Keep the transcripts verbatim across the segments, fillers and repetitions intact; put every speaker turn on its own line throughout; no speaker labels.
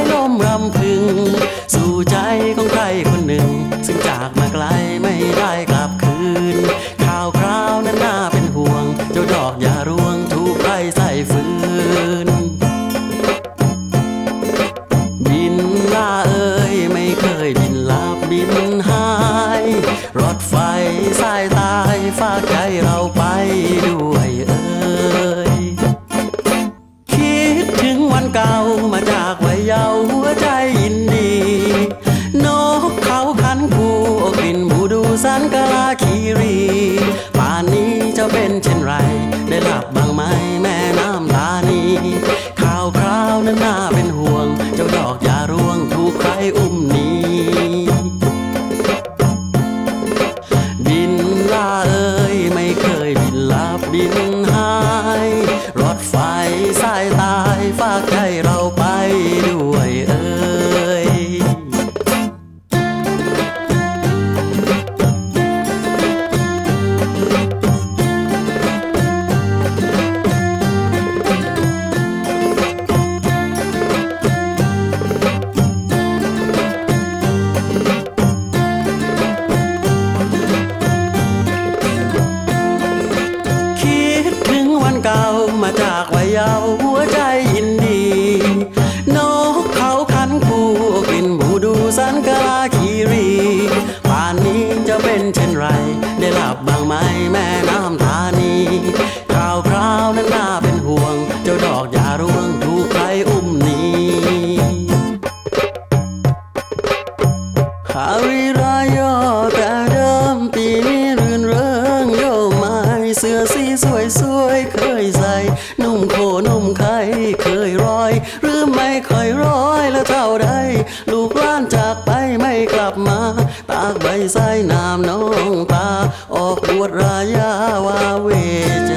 ลมรำพึงสู่ใจของใครคนหนึ่งซึ่งจากมาไกลไม่ได้กลับคืนข่าวคราวนั้นน่าเป็นห่วงเจ้าดอกอย่ารวงถูกใครใส่ฟืนบินล่าเอ่ยไม่เคยบินลับบินหายรถไฟสายตายฝากใจเราไปด้วยเอ่ยคิดถึงวันเก่ามาจากวัยเยาว์หัวใจยินดีนกเขาขันคูกลิ่นบูดูสันกะลาคีรีป่านนี้จะเป็นเช่นไรได้หลับบ้างไหมแม่น้ำตานีข่าวคราวนั้นน่าเป็นห่วงเจ้าดอกอย่าร่วงถูกใครอุ้มหนีบินล่าเอ่ยไม่เคยบินลับบินหายรถไฟสายตายฝากใจเราไปด้วยเอ่ยเก่ามาจากวัยเยาว์หัวใจยินดีนกเขาขันคูกลิ่นบูดูสันกะลาคีรีป่านนี้จะเป็นเช่นไรได้หลับบ้างไหมแม่น้ำตานีข่าวคราวนั้นน่าเป็นห่วงเจ้าดอกอย่าร่วงถูกใครอุ้มหนีฮาริรายอแต่เดิมปีนี้รื่นเริงโยมไม้เสื้อสีสวยสวยเคยใส่นุ่มโคนุ่มไข่เคยร้อยหรือไม่ค่อยร้อยแล้วเท่าใดลูกหลานจากไปไม่กลับมาตากใบใส่น้ำน้องตาออกบวชรายาวาเวใจ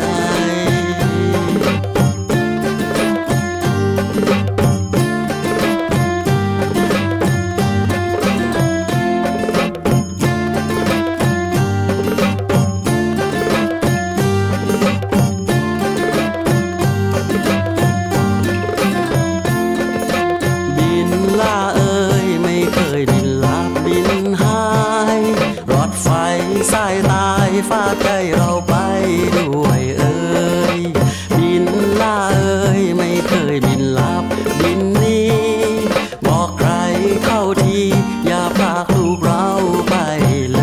ล่าเอ่ยไม่เคยบินลับบินหายรถไฟสายตายฝากใจเราไปด้วยเอ่ยบินล่าเอ่ยไม่เคยบินลับบินหนีบอกใครเข้าทีอย่าพาลูกเราไปเลย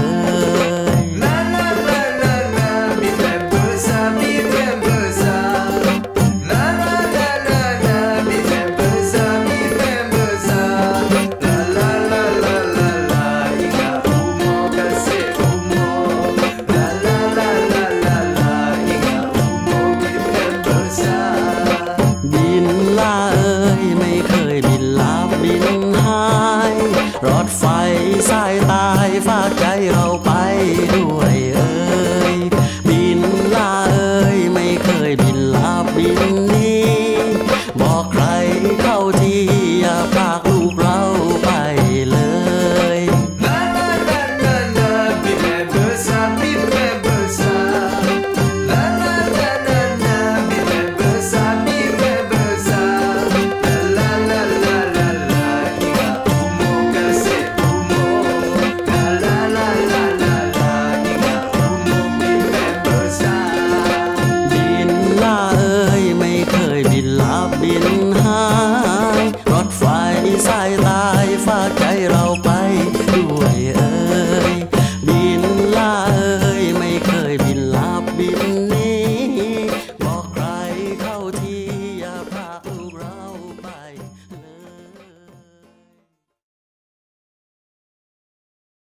รถไฟสายตายฝากใจเราไปด้วยเอ่ยบินล่าเอ่ยไม่เคยบินลับบินหนีบอกใครเข้าทีอย่าพากลูก